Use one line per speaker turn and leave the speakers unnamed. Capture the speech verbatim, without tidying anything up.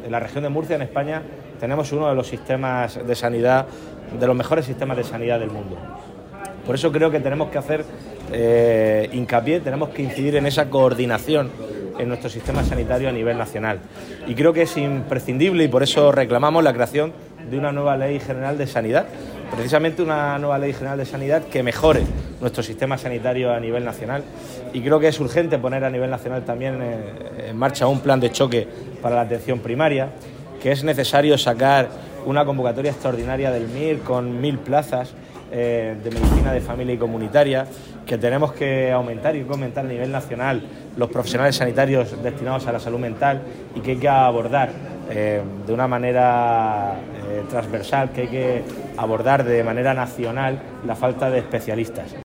en la región de Murcia, en España, tenemos uno de los sistemas de sanidad, de los mejores sistemas de sanidad del mundo. Por eso creo que tenemos que hacer eh, hincapié, tenemos que incidir en esa coordinación en nuestro sistema sanitario a nivel nacional. Y creo que es imprescindible, y por eso reclamamos la creación de una nueva Ley General de Sanidad, precisamente una nueva Ley General de Sanidad que mejore nuestro sistema sanitario a nivel nacional. Y creo que es urgente poner a nivel nacional también eh, en marcha un plan de choque para la atención primaria, que es necesario sacar una convocatoria extraordinaria del M I R con mil plazas eh, de medicina de familia y comunitaria, que tenemos que aumentar y que aumentar a nivel nacional los profesionales sanitarios destinados a la salud mental, y que hay que abordar eh, de una manera eh, transversal, que hay que abordar de manera nacional la falta de especialistas.